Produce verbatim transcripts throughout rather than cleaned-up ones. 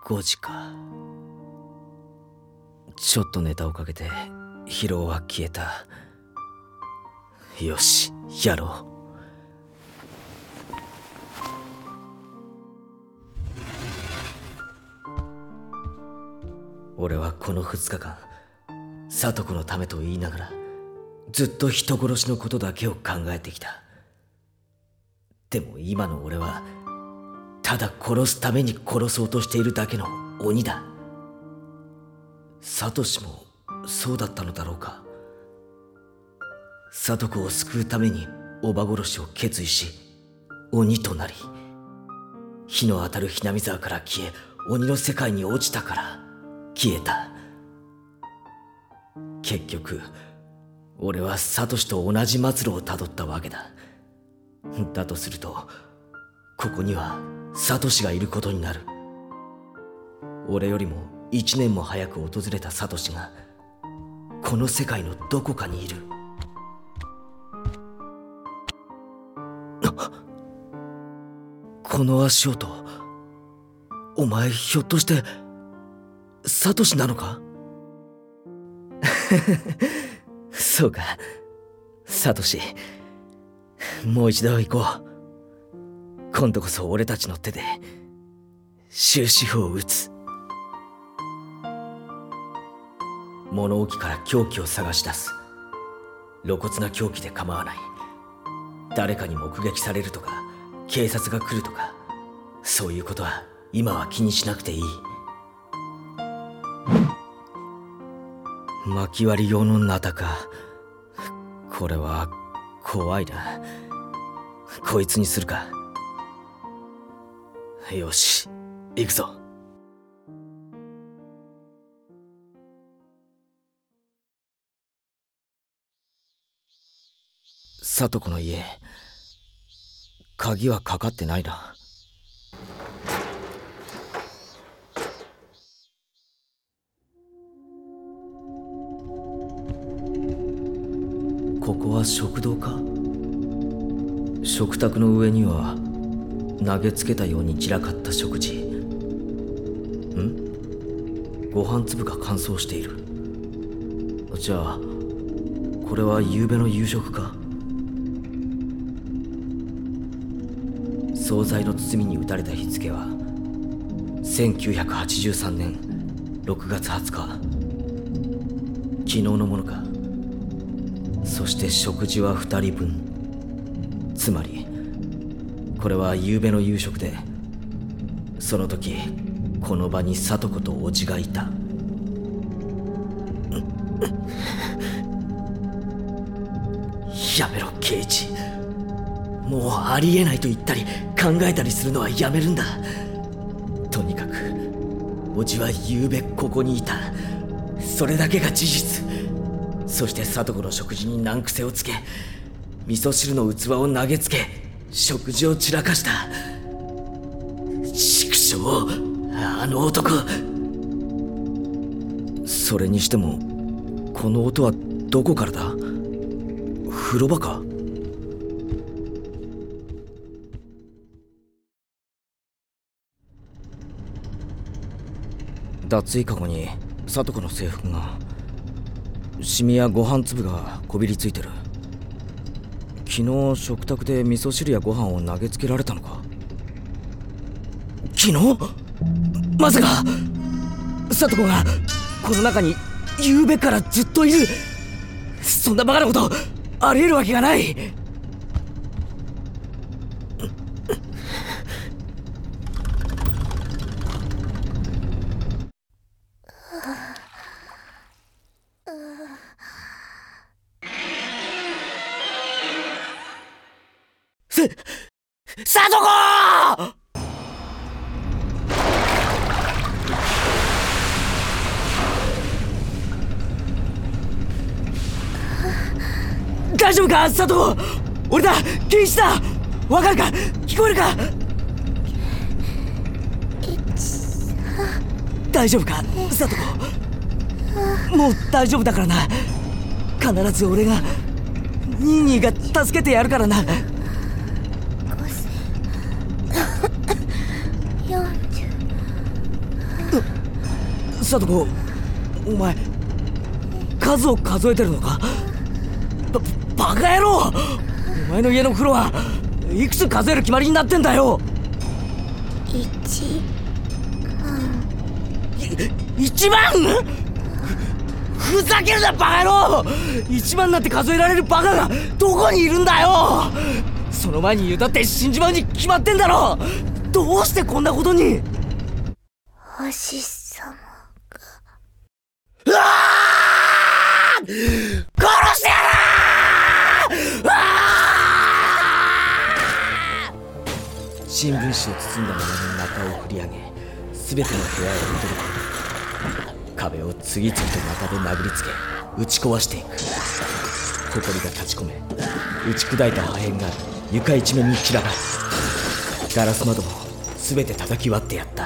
ごじか。ちょっとネタをかけて疲労は消えた。よし、やろう。俺はこのふつかかん、聡子のためと言いながらずっと人殺しのことだけを考えてきた。でも今の俺はただ殺すために殺そうとしているだけの鬼だ。サトシもそうだったのだろうか。聡子を救うために叔母殺しを決意し鬼となり、日の当たるひなみ沢から消え鬼の世界に落ちたから消えた。結局俺はサトシと同じ末路をたどったわけだ。だとするとここにはサトシがいることになる。俺よりも一年も早く訪れたサトシがこの世界のどこかにいる。この足音、お前ひょっとしてサトシなのか？そうか、サトシ。もう一度行こう。今度こそ俺たちの手で終止符を打つ。物置から凶器を探し出す。露骨な凶器で構わない。誰かに目撃されるとか警察が来るとか、そういうことは今は気にしなくていい。薪割り用のナタか。これは怖いな。こいつにするか。よし、行くぞ。聡子の家、鍵はかかってないな。ここは食堂か？食卓の上には投げつけたように散らかった食事。ん？ご飯粒が乾燥している。じゃあこれは夕べの夕食か？惣菜の包みに打たれた日付はせんきゅうひゃくはちじゅうさんねんろくがつはつか。昨日のものか。そして食事はふたりぶん。つまりこれは夕べの夕食で、その時この場に聡子と叔父がいた。やめろ圭一。もうありえないと言ったり考えたりするのはやめるんだ。とにかく叔父は夕べここにいた。それだけが事実。そして聡子の食事に難癖をつけ、味噌汁の器を投げつけ食事を散らかした。畜生、あの男。それにしてもこの音はどこからだ？風呂場か？脱衣かごに聡子の制服が、シミやご飯粒がこびりついてる。昨日食卓で味噌汁やご飯を投げつけられたのか？昨日？まさか聡子がこの中に夕べからずっといる？そんなバカなことありえるわけがない。聡子！大丈夫か聡子？俺だ、圭一だ。わかるか？聞こえるか？大丈夫か聡子？もう大丈夫だからな。必ず俺がニーニーが助けてやるからな。 よんじゅうはサトコ、お前数を数えてるのか？バ, バカ野郎！お前の家の風呂はいくつ数える決まりになってんだよ。 一万。 一万？ふ, ふざけるなバカ野郎！一万なんて数えられるバカがどこにいるんだよ。その前に言うたって死んじまうに決まってんだろ。どうしてこんなことに。 星様が。 うわー！殺してやる！うわー！新聞紙を包んだままに中を振り上げ、すべての部屋へ戻り込む。壁を次々と中で殴りつけ打ち壊していく。埃が立ち込め、打ち砕いた破片が床一面に散らばる。ガラス窓もすべて叩き割ってやった。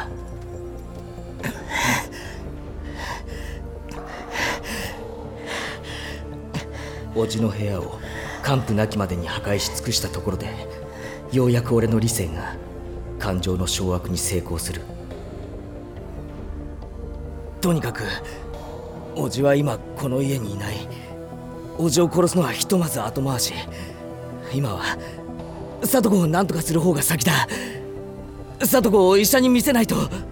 叔父の部屋を完膚なきまでに破壊し尽くしたところで、ようやく俺の理性が感情の掌握に成功する。とにかく叔父は今この家にいない。叔父を殺すのはひとまず後回し。今はサトコを何とかする方が先だ。サトコを医者に見せないと。